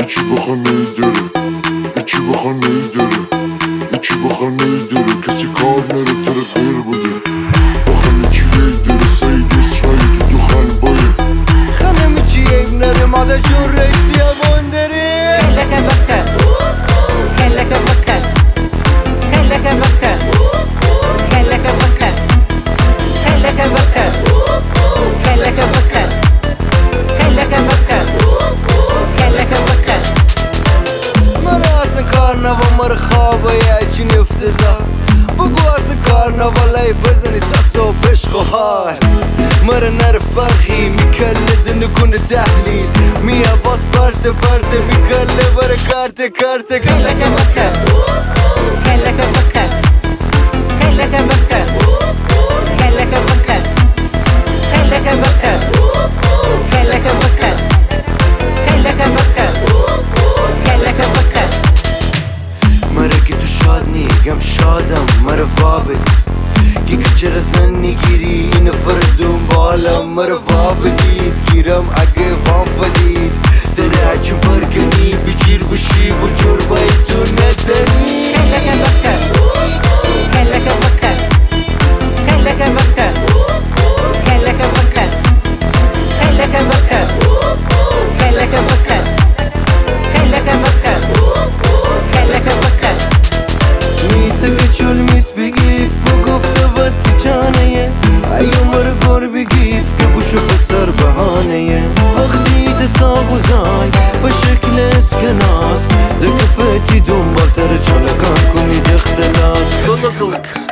İçi bakan iyidir, içi bakan iyidir, içi bakan iyidir. Kesi karnere taraf hayır budur. Bakan içi iyidir, sayıd İsrail tutu khan boyu. Hanım içi evnerim adı cun reis diye bonderi. Kelleke bakka, kelleke bakka, kelleke bakka, kelleke bakka, kelleke bakka, kelleke bakka, kelleke bakka, kelleke bakka. مراسن کارناوا مر خوابه یجین افتضاح بگو اصلا کارناوالای بزنی تا عشق و حال مر نر فرقی میکله نکنه تحلیل میا باز پرت میکله بر کارت Kelleke bakka, kelleke bakka, kelleke bakka, kelleke bakka, kelleke bakka, kelleke bakka, kelleke bakka, kelleke bakka. مرا که تو شاد نیگم شادم مرا وابد که چرا زن نگیری این فرد دنبالم مرا وابدید گیرم اگه وام فدید دره هرچم برکنی بگیر بشی و جربای تو ندنی Kelleke bakka, kelleke bakka, kelleke bakka, kelleke bakka, kelleke bakka, kelleke bakka, kelleke bakka, kelleke bakka. میته که چول میس بگیف و گفته و تی چانه ایو مرا گور بگیف که بوشو پسر بهانه وقتی دساق و زای به شکل اسکناس دکفتی دنبال تر چالکان کنید اختلاس